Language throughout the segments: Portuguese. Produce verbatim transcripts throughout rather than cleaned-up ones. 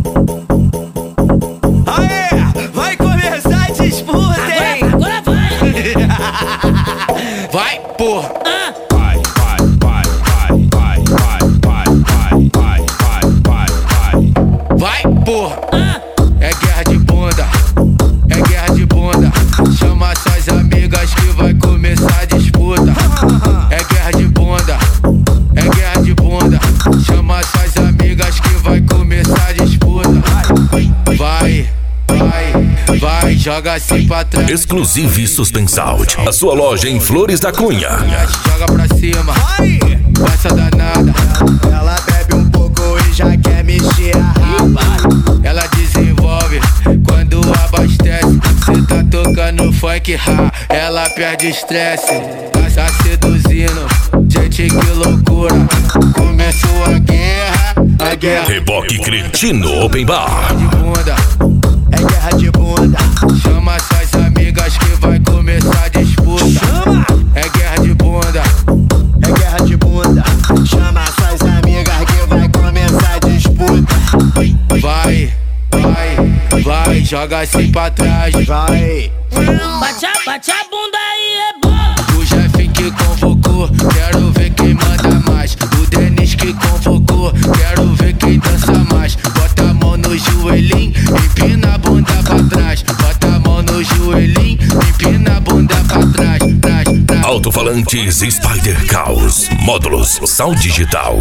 Aê, vai começar a disputa, hein? Agora, agora vai! Vai, porra! Ah. Vai, vai, vai, vai, vai, vai, vai, vai, vai, vai, vai. Vai, porra! Ah. É guerra de bunda, é guerra de bunda. Chama suas amigas que vai começar a disputa. É guerra de bunda, é guerra de bunda. Chama suas amigas que vai começar a disputa. Vai, vai, vai, joga assim pra trás. Exclusive Suspensalt, a sua loja em Flores da Cunha. Joga pra cima, vai essa danada. Ela bebe um pouco e já quer mexer a raba. Ela desenvolve quando abastece. Cê tá tocando funk, ha, ela perde estresse. Tá seduzindo, gente, que loucura. Começou a guerra, a guerra. Reboque Cretino Open Bar. De bunda, é guerra de bunda. Chama suas amigas que vai começar a disputa. Chama! É guerra de bunda, é guerra de bunda. Chama suas amigas que vai começar a disputa. Vai, vai, vai, joga assim pra trás. Vai. Bate a, bate a bunda aí, é bola. O chefe que convocou, quero ver quem manda mais. O Denis que convocou, quero ver quem dança mais. Bota a mão no joelhinho, empina a bunda pra trás. Bota a mão no joelhinho, empina a bunda pra trás, trás, trás. Alto-falantes Spider Caos. Módulos Sound Digital.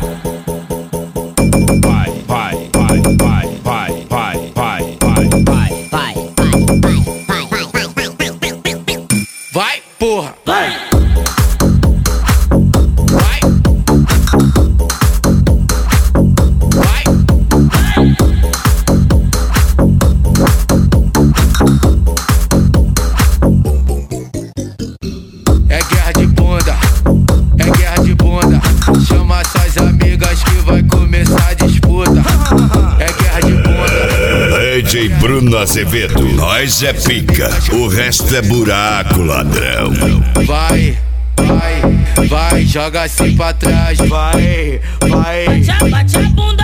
Vai, vai, vai, vai, vai, vai, vai, vai, vai. Vai, Vai, porra! vai! Vai! Vai! É guerra de bunda, é guerra de bunda. Chama suas amigas que vai começar a disputa. É guerra de bunda. D J Bruno Azevedo, nós é pica, o resto é buraco, ladrão. Vai, vai, vai, joga assim pra trás. Vai, vai. Bate a, bate a bunda